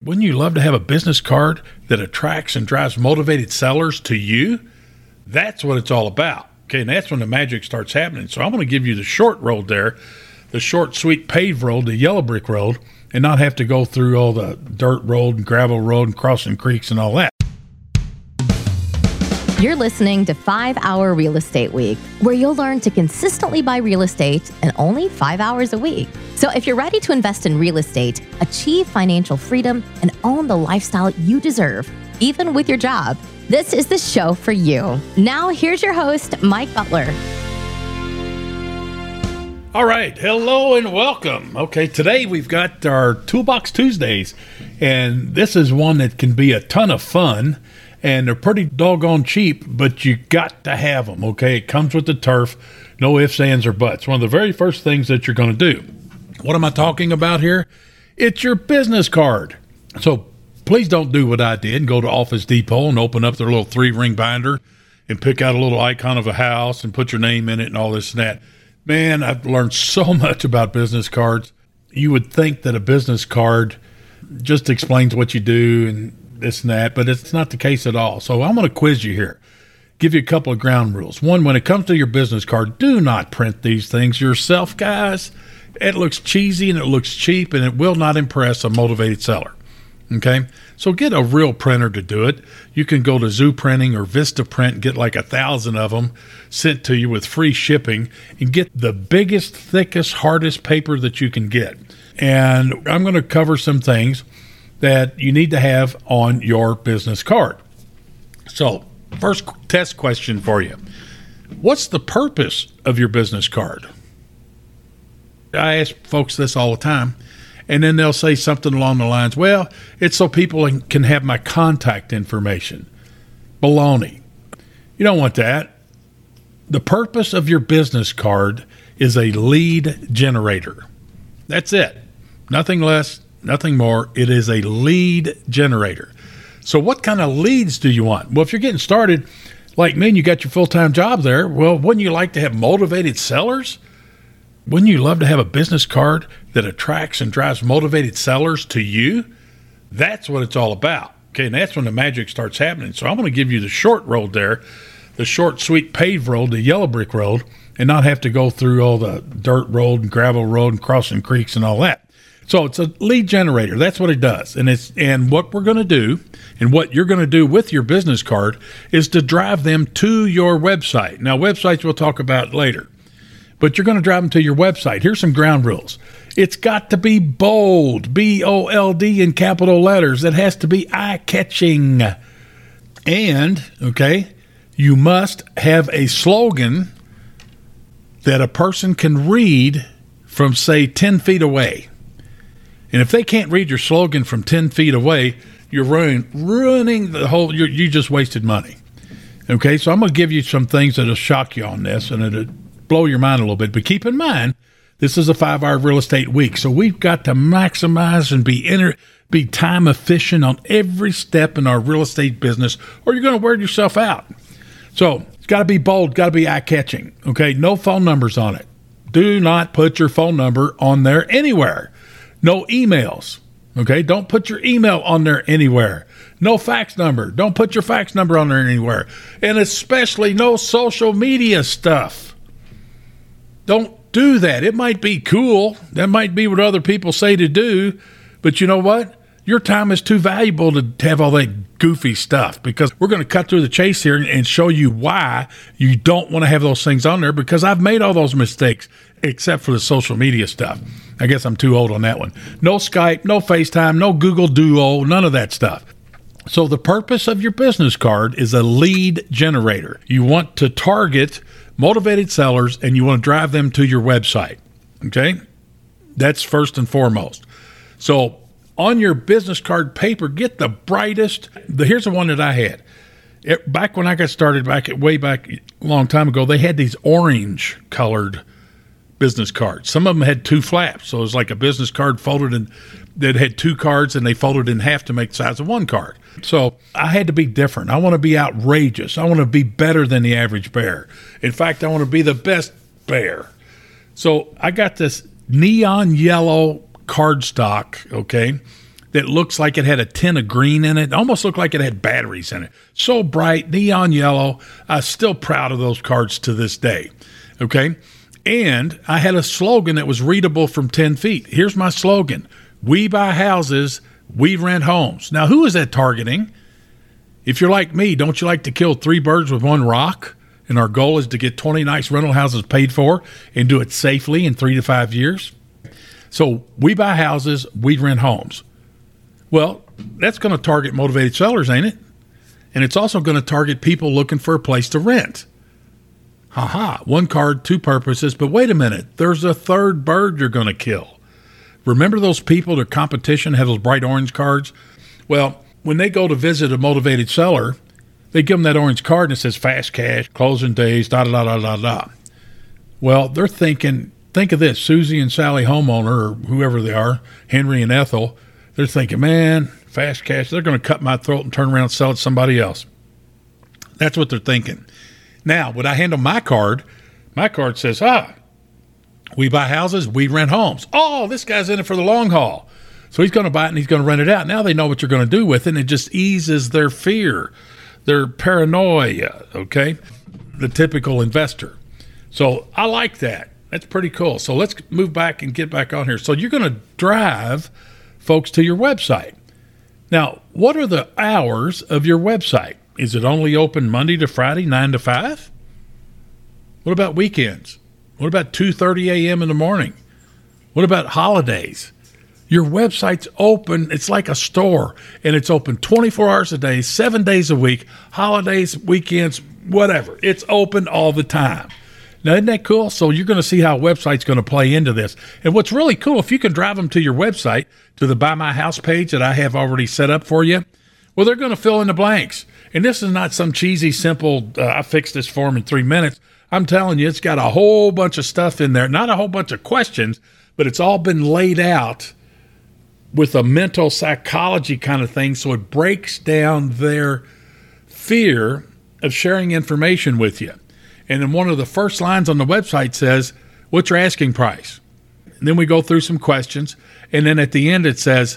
Wouldn't you love to have a business card that attracts and drives motivated sellers to you? That's what it's all about. Okay, and that's when the magic starts happening. So I'm going to give you the short road there, the short, sweet paved road, the yellow brick road, and not have to go through all the dirt road and gravel road and crossing creeks and all that. You're listening to 5 Hour Real Estate Week, where you'll learn to consistently buy real estate in only 5 hours a week. So if you're ready to invest in real estate, achieve financial freedom, and own the lifestyle you deserve, even with your job, this is the show for you. Now, here's your host, Mike Butler. All right. Hello and welcome. Okay, today we've got our Toolbox Tuesdays, and this is one that can be a ton of fun. And they're pretty doggone cheap, but you got to have them, okay? It comes with the turf, no ifs, ands, or buts. One of the very first things that you're going to do. What am I talking about here? It's your business card. So please don't do what I did and go to Office Depot and open up their little 3-ring binder and pick out a little icon of a house and put your name in it and all this and that. Man, I've learned so much about business cards. You would think that a business card just explains what you do and this and that, but it's not the case at all. So I'm going to quiz you here, give you a couple of ground rules. One, when it comes to your business card, do not print these things yourself, guys. It looks cheesy and it looks cheap and it will not impress a motivated seller. Okay, so get a real printer to do it. You can go to Zoo Printing or Vista Print and get like 1,000 of them sent to you with free shipping and get the biggest, thickest, hardest paper that you can get. And I'm going to cover some things that you need to have on your business card. So, first test question for you. What's the purpose of your business card? I ask folks this all the time, and then they'll say something along the lines, well, it's so people can have my contact information. Baloney. You don't want that. The purpose of your business card is a lead generator. That's it. Nothing less, nothing more. It is a lead generator. So what kind of leads do you want? Well, if you're getting started like me and you got your full-time job there, well, wouldn't you like to have motivated sellers? Wouldn't you love to have a business card that attracts and drives motivated sellers to you? That's what it's all about. Okay, and that's when the magic starts happening. So I'm going to give you the short road there, the short, sweet paved road, the yellow brick road, and not have to go through all the dirt road and gravel road and crossing creeks and all that. So it's a lead generator. That's what it does. And what we're going to do and what you're going to do with your business card is to drive them to your website. Now, websites we'll talk about later, but you're going to drive them to your website. Here's some ground rules. It's got to be bold, B-O-L-D in capital letters. It has to be eye-catching. And, okay, you must have a slogan that a person can read from, say, 10 feet away. And if they can't read your slogan from 10 feet away, you're ruining the whole, you just wasted money. Okay, so I'm going to give you some things that'll shock you on this, and it'll blow your mind a little bit. But keep in mind, this is a 5-hour real estate week, so we've got to maximize and be time efficient on every step in our real estate business, or you're going to wear yourself out. So it's got to be bold, got to be eye-catching. Okay, no phone numbers on it. Do not put your phone number on there anywhere. No emails, okay? Don't put your email on there anywhere. No fax number. Don't put your fax number on there anywhere. And especially no social media stuff. Don't do that. It might be cool. That might be what other people say to do. But you know what? Your time is too valuable to have all that goofy stuff, because we're going to cut through the chase here and show you why you don't want to have those things on there, because I've made all those mistakes except for the social media stuff. I guess I'm too old on that one. No Skype, no FaceTime, no Google Duo, none of that stuff. So the purpose of your business card is a lead generator. You want to target motivated sellers and you want to drive them to your website. Okay? That's first and foremost. So on your business card paper, get the brightest. Here's the one that I had. Back when I got started, way back a long time ago, they had these orange colored business cards. Some of them had 2 flaps. So it was like a business card folded in, that had 2 cards and they folded in half to make the size of 1 card. So I had to be different. I want to be outrageous. I want to be better than the average bear. In fact, I want to be the best bear. So I got this neon yellow cardstock, okay, that looks like it had a tin of green in it. Almost looked like it had batteries in it. So bright, neon yellow. I'm still proud of those cards to this day. Okay? And I had a slogan that was readable from 10 feet. Here's my slogan. We buy houses, we rent homes. Now, who is that targeting? If you're like me, don't you like to kill 3 birds with 1 rock? And our goal is to get 20 nice rental houses paid for and do it safely in 3 to 5 years. So we buy houses, we rent homes. Well, that's going to target motivated sellers, ain't it? And it's also going to target people looking for a place to rent. Ha-ha, 1 card, 2 purposes. But wait a minute, there's a 3rd bird you're going to kill. Remember those people, their competition have those bright orange cards? Well, when they go to visit a motivated seller, they give them that orange card and it says fast cash, closing days, da-da-da-da-da-da. Well, they're thinking, think of this, Susie and Sally homeowner, or whoever they are, Henry and Ethel, they're thinking, man, fast cash, they're going to cut my throat and turn around and sell it to somebody else. That's what they're thinking. Now, when I hand them my card says, we buy houses, we rent homes. Oh, this guy's in it for the long haul. So he's going to buy it and he's going to rent it out. Now they know what you're going to do with it, and it just eases their fear, their paranoia, okay? The typical investor. So I like that. That's pretty cool. So let's move back and get back on here. So you're going to drive folks to your website. Now, what are the hours of your website? Is it only open Monday to Friday, 9 to 5? What about weekends? What about 2:30 a.m. in the morning? What about holidays? Your website's open. It's like a store, and it's open 24 hours a day, 7 days a week, holidays, weekends, whatever. It's open all the time. Now, isn't that cool? So you're going to see how a website's going to play into this. And what's really cool, if you can drive them to your website, to the Buy My House page that I have already set up for you, well, they're going to fill in the blanks. And this is not some cheesy, simple, I fixed this form in 3 minutes. I'm telling you, it's got a whole bunch of stuff in there, not a whole bunch of questions, but it's all been laid out with a mental psychology kind of thing, so it breaks down their fear of sharing information with you. And then one of the first lines on the website says, what's your asking price? And then we go through some questions, and then at the end it says,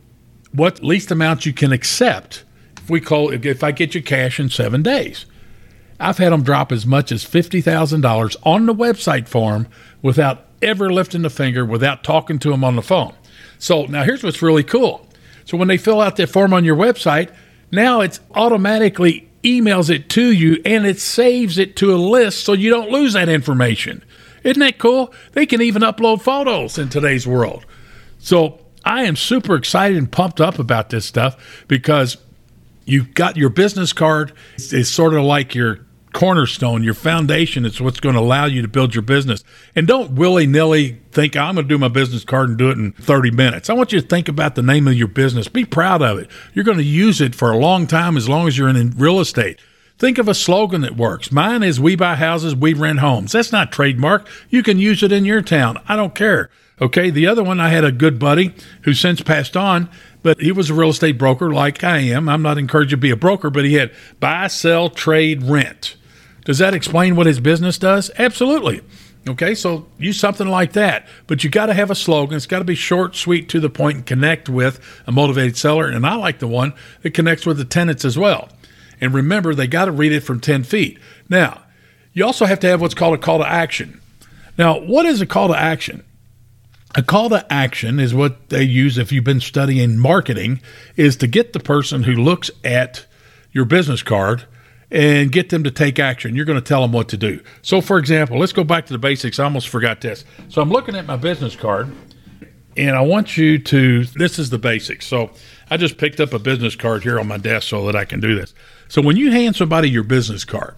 what least amount you can accept if I get you cash in 7 days. I've had them drop as much as $50,000 on the website form without ever lifting a finger, without talking to them on the phone. So now here's what's really cool. So when they fill out that form on your website, now it's automatically emails it to you and it saves it to a list so you don't lose that information. Isn't that cool? They can even upload photos in today's world. So I am super excited and pumped up about this stuff because you've got your business card is sort of like your cornerstone, your foundation. It's what's going to allow you to build your business. And don't willy-nilly think, I'm going to do my business card and do it in 30 minutes. I want you to think about the name of your business. Be proud of it. You're going to use it for a long time as long as you're in real estate. Think of a slogan that works. Mine is, we buy houses, we rent homes. That's not trademark. You can use it in your town. I don't care. Okay, the other one, I had a good buddy who since passed on, but he was a real estate broker like I am. I'm not encouraged to be a broker, but he had buy, sell, trade, rent. Does that explain what his business does? Absolutely. Okay, so use something like that. But you got to have a slogan. It's got to be short, sweet, to the point, and connect with a motivated seller. And I like the one that connects with the tenants as well. And remember, they got to read it from 10 feet. Now, you also have to have what's called a call to action. Now, what is a call to action? A call to action is what they use if you've been studying marketing, is to get the person who looks at your business card and get them to take action. You're going to tell them what to do. So, for example, let's go back to the basics. I almost forgot this. So I'm looking at my business card, and I want you to, this is the basics. So I just picked up a business card here on my desk so that I can do this. So when you hand somebody your business card,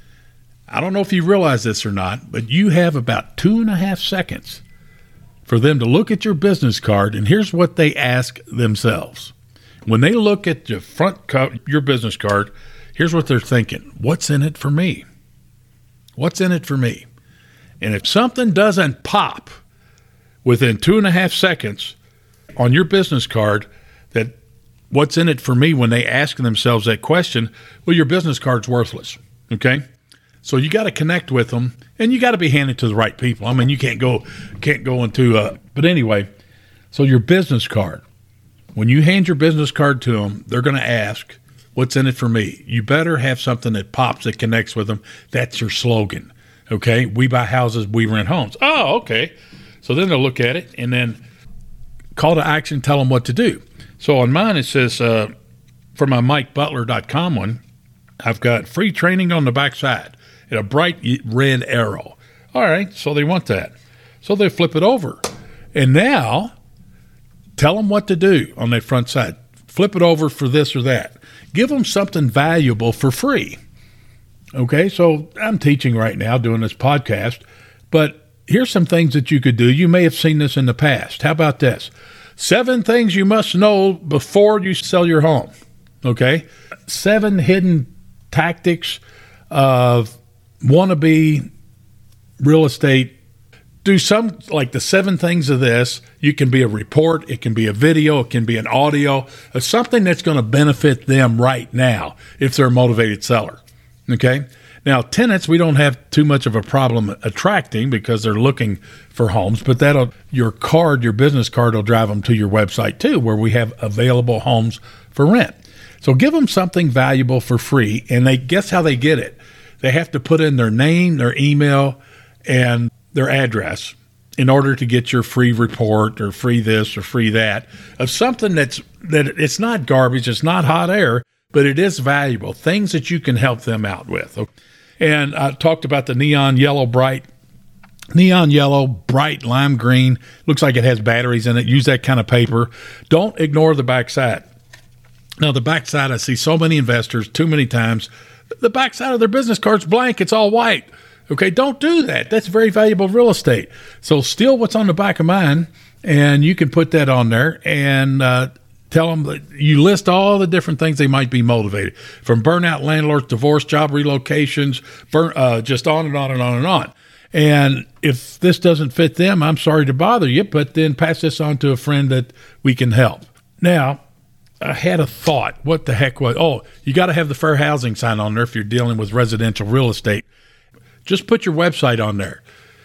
I don't know if you realize this or not, but you have about 2.5 seconds for them to look at your business card, and here's what they ask themselves. When they look at the front cover, your business card, here's what they're thinking. What's in it for me? What's in it for me? And if something doesn't pop within 2.5 seconds on your business card, that what's in it for me, when they ask themselves that question, well, your business card's worthless, okay? So you got to connect with them, and you got to be handed to the right people. I mean, you can't go into but anyway, so your business card. when you hand your business card to them, they're going to ask, what's in it for me? You better have something that pops, that connects with them. That's your slogan. Okay? We buy houses, we rent homes. Oh, okay. So then they'll look at it and then call to action, tell them what to do. So on mine, it says, for my MikeButler.com one, I've got free training on the backside and a bright red arrow. All right, so they want that. So they flip it over. And now, tell them what to do on that front side. Flip it over for this or that. Give them something valuable for free. Okay, so I'm teaching right now, doing this podcast, but here's some things that you could do. You may have seen this in the past. How about this? 7 things you must know before you sell your home. Okay? 7 hidden tactics of wannabe real estate. Do some, like the 7 things of this. You can be a report. It can be a video. It can be an audio. Something that's going to benefit them right now if they're a motivated seller. Okay? Now, tenants, we don't have too much of a problem attracting because they're looking for homes, but your business card will drive them to your website too, where we have available homes for rent. So give them something valuable for free, and guess how they get it? They have to put in their name, their email, and their address in order to get your free report or free this or free that of something that it's not garbage, it's not hot air, but it is valuable, things that you can help them out with. And I talked about the neon yellow, bright lime green. Looks like it has batteries in it. Use that kind of paper. Don't ignore the backside. Now, the backside, I see so many investors too many times. The backside of their business card's blank. It's all white. Okay, don't do that. That's very valuable real estate. So steal what's on the back of mine, and you can put that on there and tell them that you list all the different things they might be motivated, from burnout landlords, divorce, job relocations, just on and on and on and on. And if this doesn't fit them, I'm sorry to bother you, but then pass this on to a friend that we can help. Now, I had a thought. What the heck was? Oh, you got to have the fair housing sign on there if you're dealing with residential real estate. Just put your website on there.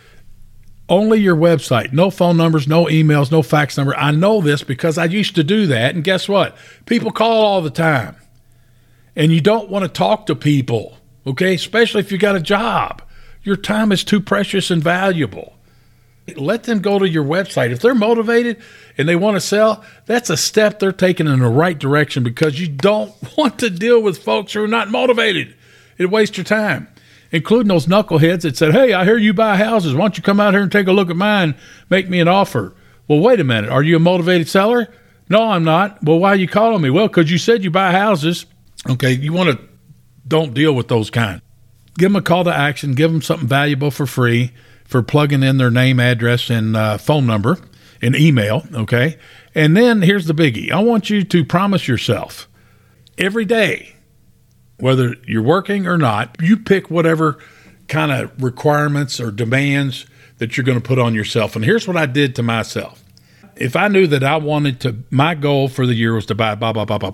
Only your website. No phone numbers, no emails, no fax number. I know this because I used to do that. And guess what? People call all the time. And you don't want to talk to people, okay? Especially if you got a job. Your time is too precious and valuable. Let them go to your website. If they're motivated and they want to sell, that's a step they're taking in the right direction, because you don't want to deal with folks who are not motivated. It wastes your time, including those knuckleheads that said, hey, I hear you buy houses. Why don't you come out here and take a look at mine, make me an offer? Well, wait a minute. Are you a motivated seller? No, I'm not. Well, why are you calling me? Well, because you said you buy houses. Okay, don't deal with those kind. Give them a call to action. Give them something valuable for free for plugging in their name, address, and phone number and email, okay? And then here's the biggie. I want you to promise yourself every day, whether you're working or not, you pick whatever kind of requirements or demands that you're going to put on yourself. And here's what I did to myself. If I knew that my goal for the year was to buy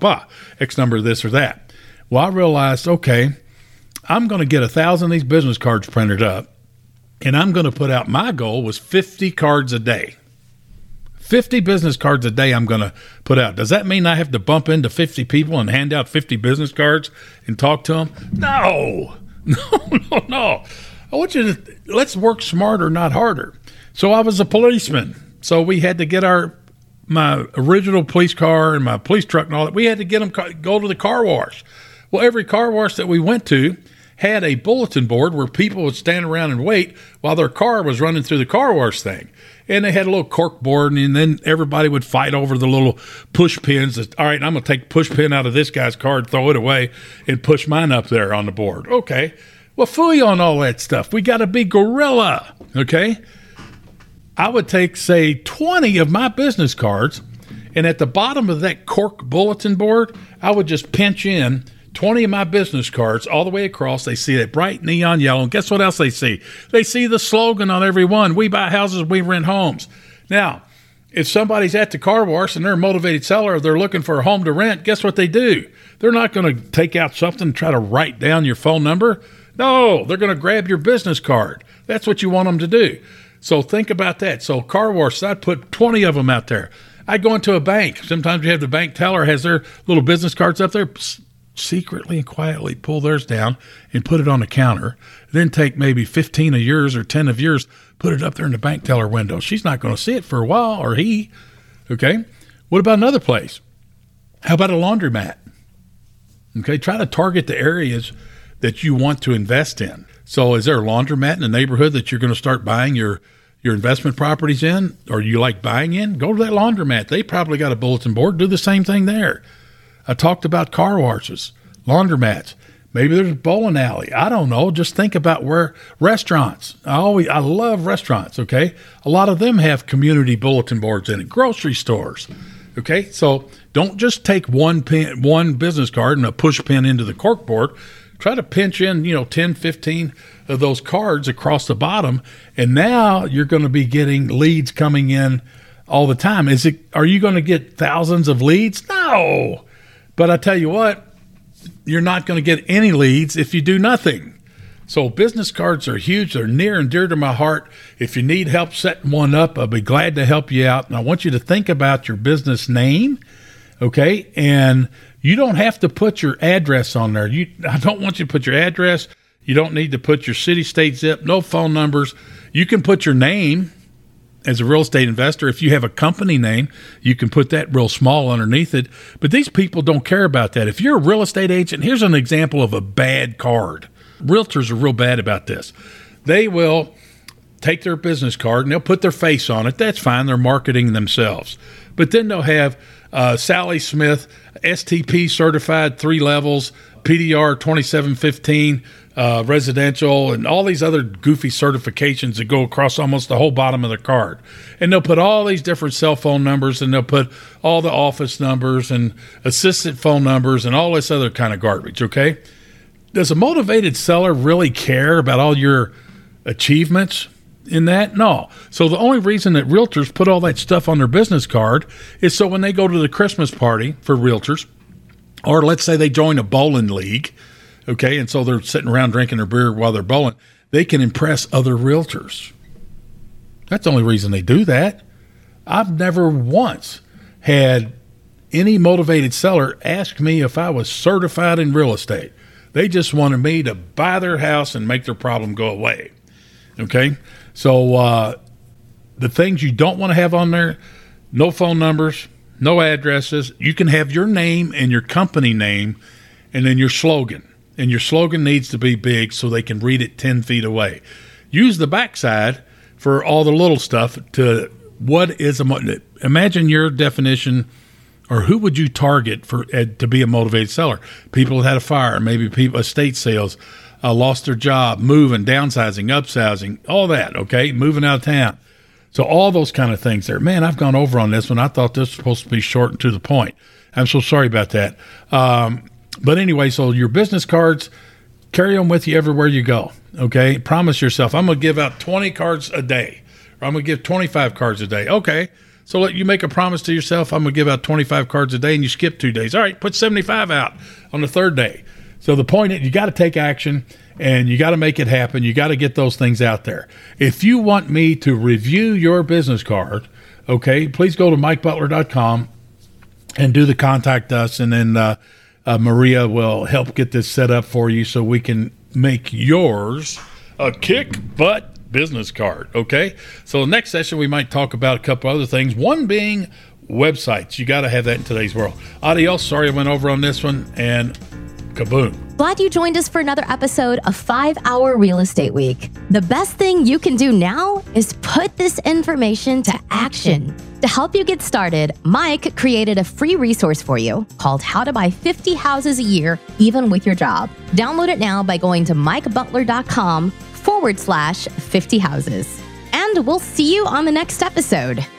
X number of this or that. Well, I realized, okay, I'm going to get 1,000 of these business cards printed up, and I'm going to put out, my goal was 50 cards a day. 50 business cards a day I'm going to put out. Does that mean I have to bump into 50 people and hand out 50 business cards and talk to them? No. I want you to, let's work smarter, not harder. So I was a policeman. So we had to get my original police car and my police truck and all that. We had to get them go to the car wash. Well, every car wash that we went to had a bulletin board where people would stand around and wait while their car was running through the car wash thing. And they had a little cork board, and then everybody would fight over the little push pins. All right, I'm going to take push pin out of this guy's car, throw it away, and push mine up there on the board. Okay. Well, phooey on all that stuff. We got to be gorilla, okay? I would take, say, 20 of my business cards, and at the bottom of that cork bulletin board, I would just pinch in 20 of my business cards all the way across. They see that bright neon yellow. And guess what else they see? They see the slogan on every one. We buy houses, we rent homes. Now, if somebody's at the car wash and they're a motivated seller, or they're looking for a home to rent, guess what they do? They're not going to take out something and try to write down your phone number. No, they're going to grab your business card. That's what you want them to do. So think about that. So car wash, I'd put 20 of them out there. I go into a bank. Sometimes you have the bank teller has their little business cards up there, secretly and quietly pull theirs down and put it on the counter. Then take maybe 15 of yours or 10 of yours, put it up there in the bank teller window. She's not going to see it for a while, or he. Okay. What about another place? How about a laundromat? Okay. Try to target the areas that you want to invest in. So is there a laundromat in the neighborhood that you're going to start buying your investment properties in, or you like buying in? Go to that laundromat. They probably got a bulletin board. Do the same thing there. I talked about car washes, laundromats. Maybe there's a bowling alley. I don't know. Just think about where restaurants. I love restaurants, okay? A lot of them have community bulletin boards in it. Grocery stores, okay? So don't just take one business card and a push pin into the cork board. Try to pinch in, 10, 15 of those cards across the bottom, and now you're going to be getting leads coming in all the time. Are you going to get thousands of leads? No. But I tell you what, you're not going to get any leads if you do nothing. So business cards are huge. They're near and dear to my heart. If you need help setting one up, I'll be glad to help you out. And I want you to think about your business name, okay? And you don't have to put your address on there. I don't want you to put your address. You don't need to put your city, state, zip, no phone numbers. You can put your name as a real estate investor. If you have a company name, you can put that real small underneath it. But these people don't care about that. If you're a real estate agent, here's an example of a bad card. Realtors are real bad about this. They will take their business card and they'll put their face on it. That's fine. They're marketing themselves. But then they'll have Sally Smith, STP certified 3 levels, PDR 2715, residential, and all these other goofy certifications that go across almost the whole bottom of the card. And they'll put all these different cell phone numbers, and they'll put all the office numbers and assistant phone numbers and all this other kind of garbage, okay? Does a motivated seller really care about all your achievements in that? No. So the only reason that realtors put all that stuff on their business card is so when they go to the Christmas party for realtors, or let's say they join a bowling league, okay, and so they're sitting around drinking their beer while they're bowling, they can impress other realtors. That's the only reason they do that. I've never once had any motivated seller ask me if I was certified in real estate. They just wanted me to buy their house and make their problem go away, okay? So the things you don't want to have on there, no phone numbers, no addresses. You can have your name and your company name and then your slogan. And your slogan needs to be big so they can read it 10 feet away. Use the backside for all the little stuff to what is imagine your definition, or who would you target for to be a motivated seller? People that had a fire, maybe people, estate sales, lost their job, moving, downsizing, upsizing, all that, okay? Moving out of town. So all those kind of things there. Man, I've gone over on this one. I thought this was supposed to be short and to the point. I'm so sorry about that. But anyway, so your business cards, carry them with you everywhere you go, okay? Promise yourself, I'm going to give out 20 cards a day, or I'm going to give 25 cards a day. Okay, so you make a promise to yourself, I'm going to give out 25 cards a day, and you skip 2 days. All right, put 75 out on the third day. So the point is, you got to take action, and you got to make it happen. You got to get those things out there. If you want me to review your business card, okay, please go to MikeButler.com and do the contact us, and then Maria will help get this set up for you so we can make yours a kick-butt business card, okay? So next session, we might talk about a couple other things, one being websites. You got to have that in today's world. Adios. Sorry I went over on this one, and kaboom. Glad you joined us for another episode of 5-Hour Real Estate Week. The best thing you can do now is put this information to action. To help you get started, Mike created a free resource for you called How to Buy 50 Houses a Year, Even with Your Job. Download it now by going to MikeButler.com/50 houses. And we'll see you on the next episode.